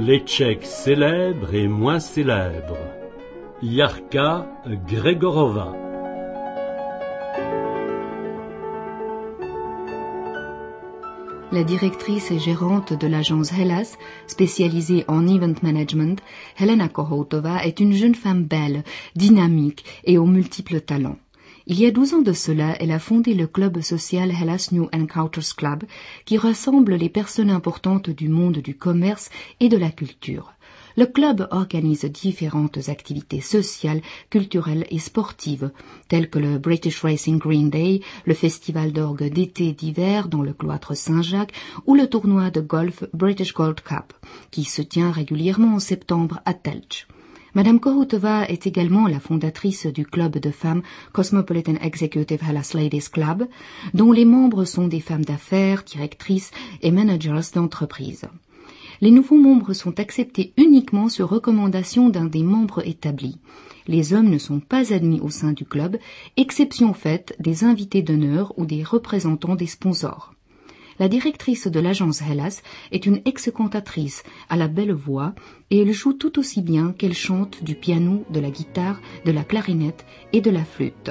les Tchèques célèbres et moins célèbres. Jarka Gregorova. La directrice et gérante de l'agence Hellas, spécialisée en event management, Helena Kohoutova est une jeune femme belle, dynamique et aux multiples talents. Il y a 12 ans de cela, elle a fondé le club social Hellas New Encounters Club, qui rassemble les personnes importantes du monde du commerce et de la culture. Le club organise différentes activités sociales, culturelles et sportives, telles que le British Racing Green Day, le festival d'orgue d'été d'hiver dans le cloître Saint-Jacques ou le tournoi de golf British Gold Cup, qui se tient régulièrement en septembre à Telch. Madame Kohoutova est également la fondatrice du club de femmes Cosmopolitan Executive Hellas Ladies Club, dont les membres sont des femmes d'affaires, directrices et managers d'entreprises. Les nouveaux membres sont acceptés uniquement sur recommandation d'un des membres établis. Les hommes ne sont pas admis au sein du club, exception faite des invités d'honneur ou des représentants des sponsors. La directrice de l'agence Hellas est une ex-cantatrice à la belle voix et elle joue tout aussi bien qu'elle chante du piano, de la guitare, de la clarinette et de la flûte.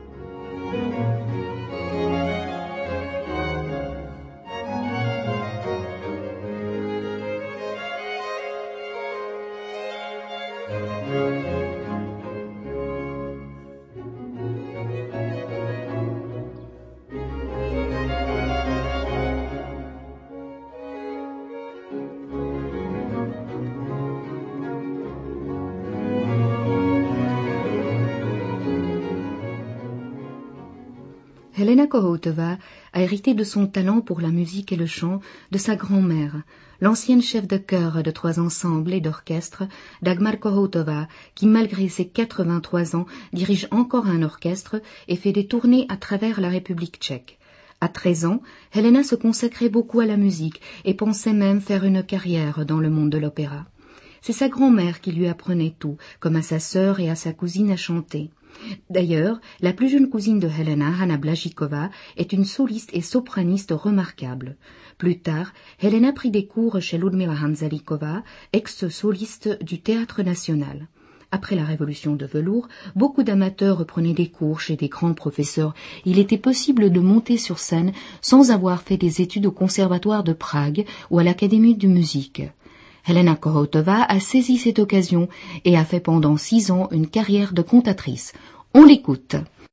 Helena Kohoutova a hérité de son talent pour la musique et le chant de sa grand-mère, l'ancienne chef de chœur de 3 ensembles et d'orchestre, Dagmar Kohoutova, qui malgré ses 83 ans dirige encore un orchestre et fait des tournées à travers la République tchèque. À 13 ans, Helena se consacrait beaucoup à la musique et pensait même faire une carrière dans le monde de l'opéra. C'est sa grand-mère qui lui apprenait tout, comme à sa sœur et à sa cousine à chanter. D'ailleurs, la plus jeune cousine de Helena, Hanna Blazikova, est une soliste et sopraniste remarquable. Plus tard, Helena prit des cours chez Ludmila Hanzalikova, ex-soliste du Théâtre national. Après la révolution de velours, beaucoup d'amateurs prenaient des cours chez des grands professeurs. Il était possible de monter sur scène sans avoir fait des études au Conservatoire de Prague ou à l'Académie de musique. Helena Kohoutova a saisi cette occasion et a fait pendant 6 ans une carrière de cantatrice. On l'écoute.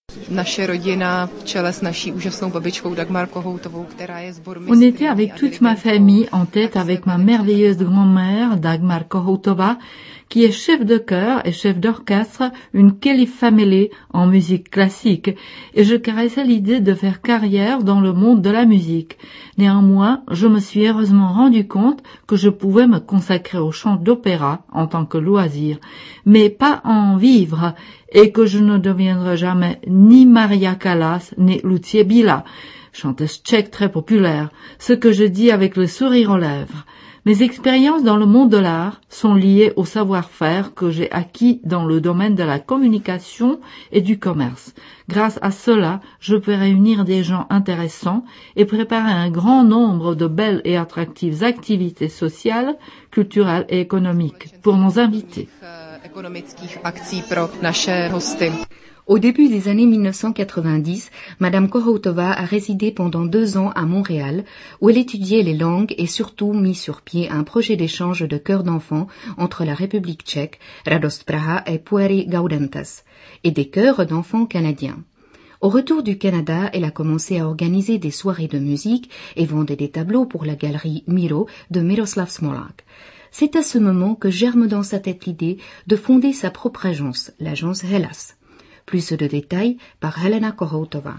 On était avec toute ma famille en tête avec ma merveilleuse grand-mère Dagmar Kohoutova, qui est chef de chœur et chef d'orchestre, une Kelly Family en musique classique, et je caressais l'idée de faire carrière dans le monde de la musique. Néanmoins, je me suis heureusement rendu compte que je pouvais me consacrer au chant d'opéra en tant que loisir, mais pas en vivre, et que je ne deviendrai jamais ni Maria Callas ni Lucia Bila, chanteuse tchèque très populaire, ce que je dis avec le sourire aux lèvres. Mes expériences dans le monde de l'art sont liées au savoir-faire que j'ai acquis dans le domaine de la communication et du commerce. Grâce à cela, je peux réunir des gens intéressants et préparer un grand nombre de belles et attractives activités sociales, culturelles et économiques pour nos invités. Au début des années 1990, Madame Kohoutova a résidé pendant 2 ans à Montréal, où elle étudiait les langues et surtout mis sur pied un projet d'échange de chœurs d'enfants entre la République tchèque, Radost Praha et Pueri Gaudentas, et des chœurs d'enfants canadiens. Au retour du Canada, elle a commencé à organiser des soirées de musique et vendait des tableaux pour la galerie Miro de Miroslav Smolak. C'est à ce moment que germe dans sa tête l'idée de fonder sa propre agence, l'agence Hellas. Plus de détails par Helena Kohoutova.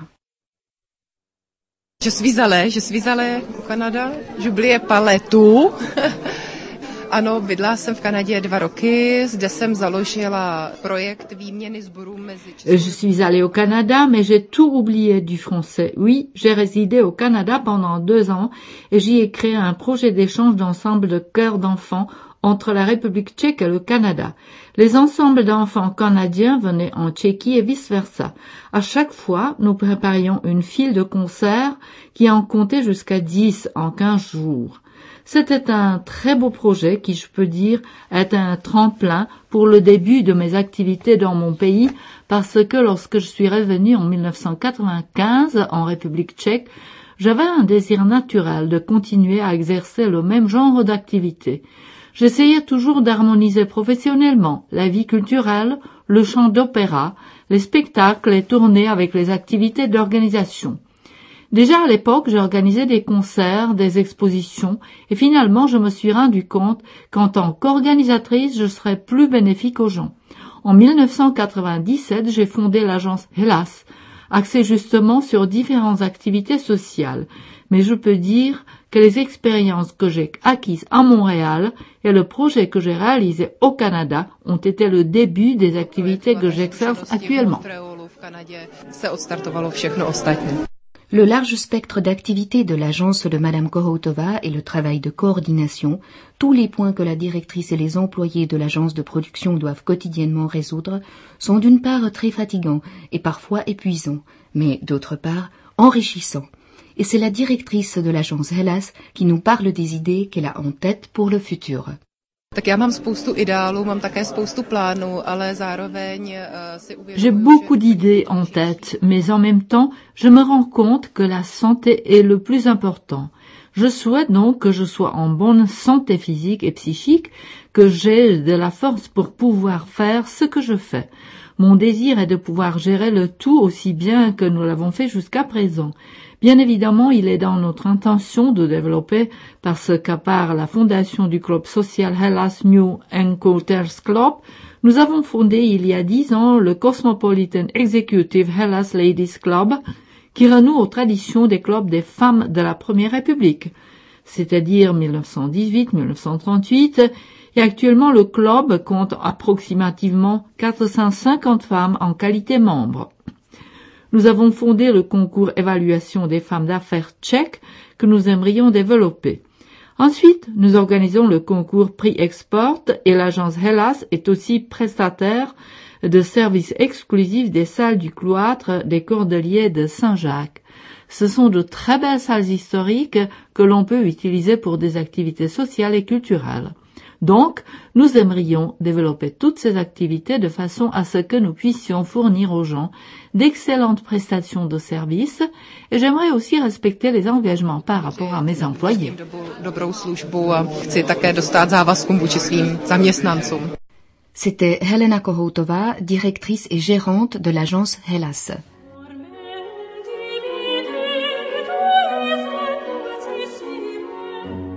Je suis allée au Canada. J'oubliais pas les tout. Ano, bydlela jsem v Kanadě 2 roky, zde jsem založila projekt výměny sborů mezi Je suis allée au Canada, mais j'ai tout oublié du français. Oui, j'ai résidé au Canada pendant 2 ans et j'y ai créé un projet d'échange d'ensemble de chœurs d'enfants entre la République tchèque et le Canada. Les ensembles d'enfants canadiens venaient en Tchéquie et vice-versa. À chaque fois, nous préparions une file de concerts qui en comptait jusqu'à 10 en 15 jours. C'était un très beau projet qui, je peux dire, est un tremplin pour le début de mes activités dans mon pays, parce que lorsque je suis revenue en 1995 en République tchèque, j'avais un désir naturel de continuer à exercer le même genre d'activité. J'essayais toujours d'harmoniser professionnellement la vie culturelle, le chant d'opéra, les spectacles et tournées avec les activités d'organisation. Déjà à l'époque, j'ai organisé des concerts, des expositions, et finalement je me suis rendu compte qu'en tant qu'organisatrice, je serais plus bénéfique aux gens. En 1997, j'ai fondé l'agence Hellas, axée justement sur différentes activités sociales. Mais je peux dire que les expériences que j'ai acquises à Montréal et le projet que j'ai réalisé au Canada ont été le début des activités que j'exerce actuellement. Le large spectre d'activités de l'agence de Madame Kohoutova et le travail de coordination, tous les points que la directrice et les employés de l'agence de production doivent quotidiennement résoudre, sont d'une part très fatigants et parfois épuisants, mais d'autre part enrichissants. Et c'est la directrice de l'agence Hellas qui nous parle des idées qu'elle a en tête pour le futur. J'ai beaucoup d'idées en tête, mais en même temps, je me rends compte que la santé est le plus important. Je souhaite donc que je sois en bonne santé physique et psychique, que j'ai de la force pour pouvoir faire ce que je fais. Mon désir est de pouvoir gérer le tout aussi bien que nous l'avons fait jusqu'à présent. Bien évidemment, il est dans notre intention de développer, parce qu'à part la fondation du club social Hellas New Encounters Club, nous avons fondé il y a 10 ans le Cosmopolitan Executive Hellas Ladies Club, qui renoue aux traditions des clubs des femmes de la Première République, c'est-à-dire 1918-1938, et actuellement le club compte approximativement 450 femmes en qualité membre. Nous avons fondé le concours évaluation des femmes d'affaires tchèques que nous aimerions développer. Ensuite, nous organisons le concours Prix Export et l'agence Hellas est aussi prestataire de services exclusifs des salles du cloître des Cordeliers de Saint-Jacques. Ce sont de très belles salles historiques que l'on peut utiliser pour des activités sociales et culturelles. Donc, nous aimerions développer toutes ces activités de façon à ce que nous puissions fournir aux gens d'excellentes prestations de services et j'aimerais aussi respecter les engagements par rapport à mes employés. C'était Helena Kohoutova, directrice et gérante de l'agence Hellas.